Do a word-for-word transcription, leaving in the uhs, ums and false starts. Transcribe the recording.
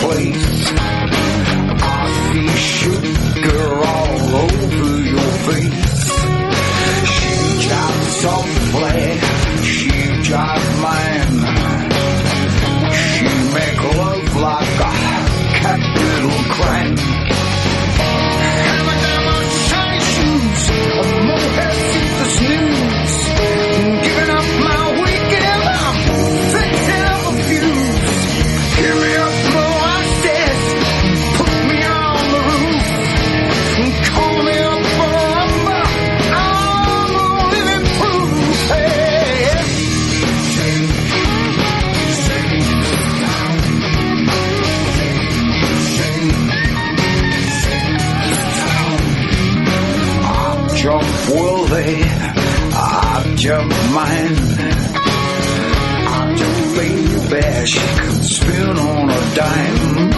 place. I see sugar all over your face. She jives softly, she jives mine. She make love like a capital crime. Hammer down on shiny shoes, a mohair sees the snooze. Giving up my weekend, I'm fixing up a fuse. Give me up the upstairs, put me on the roof. Call me up for a rumba, I'm living proof. Hey. I jump worthy, I jump mine. I jump baby, she can spin on a dime.